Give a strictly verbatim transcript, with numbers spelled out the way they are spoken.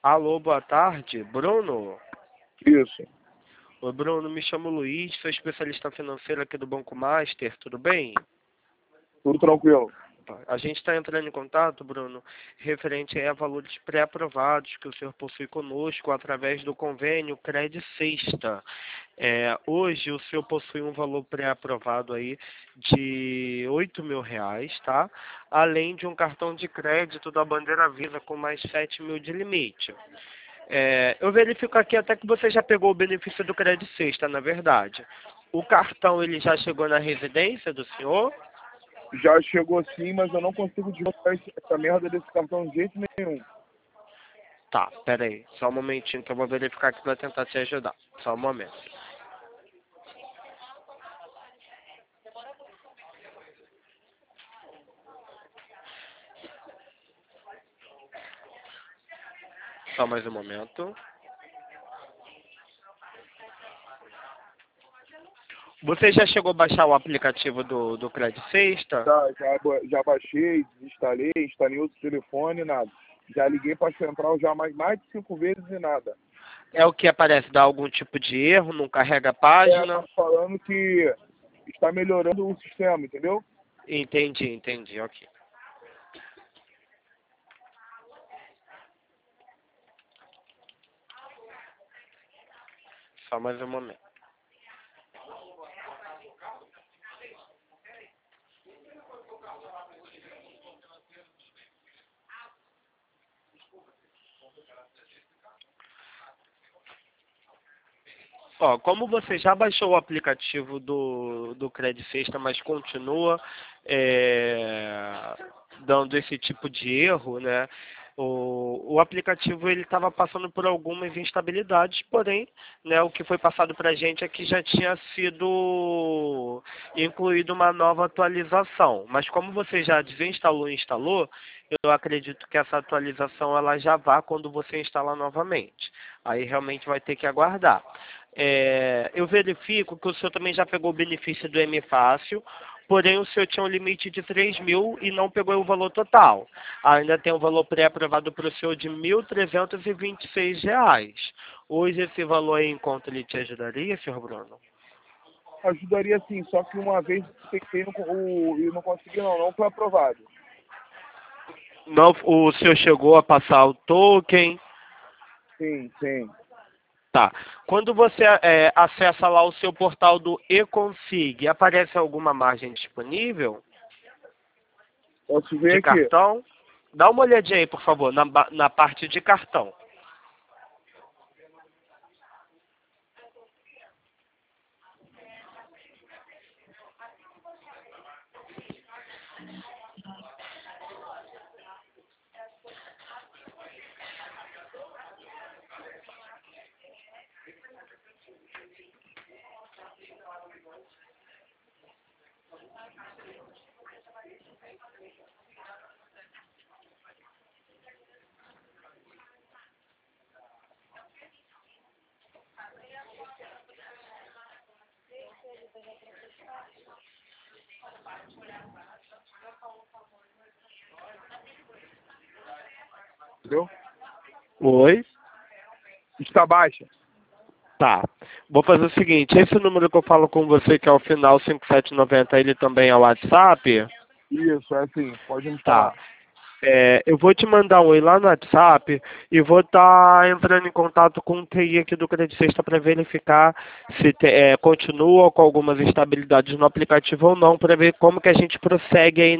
Alô, boa tarde, Bruno? Isso. Oi, Bruno, me chamo Luiz, sou especialista financeiro aqui do Banco Master, tudo bem? Tudo tranquilo. A gente está entrando em contato, Bruno, referente a valores pré-aprovados que o senhor possui conosco através do convênio Cred Sexta. É, hoje o senhor possui um valor pré-aprovado aí de oito mil reais, tá? Além de um cartão de crédito da Bandeira Visa com mais sete mil de limite. É, eu verifico aqui até que você já pegou o benefício do Cred Sexta, na verdade. O cartão ele já chegou na residência do senhor? Já chegou sim, mas eu não consigo desbloquear esse- essa merda desse cartão de jeito nenhum. Tá, pera aí, só um momentinho que eu vou verificar aqui para tentar te ajudar. Só um momento. Só mais um momento. Você já chegou a baixar o aplicativo do, do Cred Sexta? Tá, já, ba- já baixei, instalei, instalei outro telefone, nada. Já liguei para a central já mais, mais de cinco vezes e nada. É o que aparece, dá algum tipo de erro, não carrega a É, página? tá falando que está melhorando o sistema, entendeu? Entendi, entendi, ok. Só mais um momento. Ó, como você já baixou o aplicativo do, do Cred Sexta, mas continua é, dando esse tipo de erro, né? O, o aplicativo ele estava passando por algumas instabilidades, porém, né, o que foi passado para a gente é que já tinha sido incluído uma nova atualização. Mas como você já desinstalou e instalou, eu acredito que essa atualização ela já vá quando você instalar novamente. Aí realmente vai ter que aguardar. É, eu verifico que o senhor também já pegou o benefício do M Fácil, porém o senhor tinha um limite de três mil e não pegou o valor total. Ainda tem um valor pré-aprovado para o senhor de mil trezentos e vinte e seis reais. Hoje esse valor aí em conta ele te ajudaria, senhor Bruno? Ajudaria sim, só que uma vez tentei no- o- e não consegui não, não foi aprovado. Não, o senhor chegou a passar o token? Sim, sim. Tá. Quando você é, acessa lá o seu portal do eConsig, aparece alguma margem disponível Posso de ver aqui. cartão? Dá uma olhadinha aí, por favor, na, ba- na parte de cartão. Entendeu? Oi? Está baixa. Tá. Vou fazer o seguinte, esse número que eu falo com você, que é o final cinco sete nove zero, ele também é o WhatsApp? Isso, é assim, pode me Tá. falar. É, eu vou te mandar um oi lá no WhatsApp e vou estar entrando em contato com o T I aqui do Credit Sexta para verificar se te- é, continua com algumas instabilidades no aplicativo ou não, para ver como que a gente prossegue aí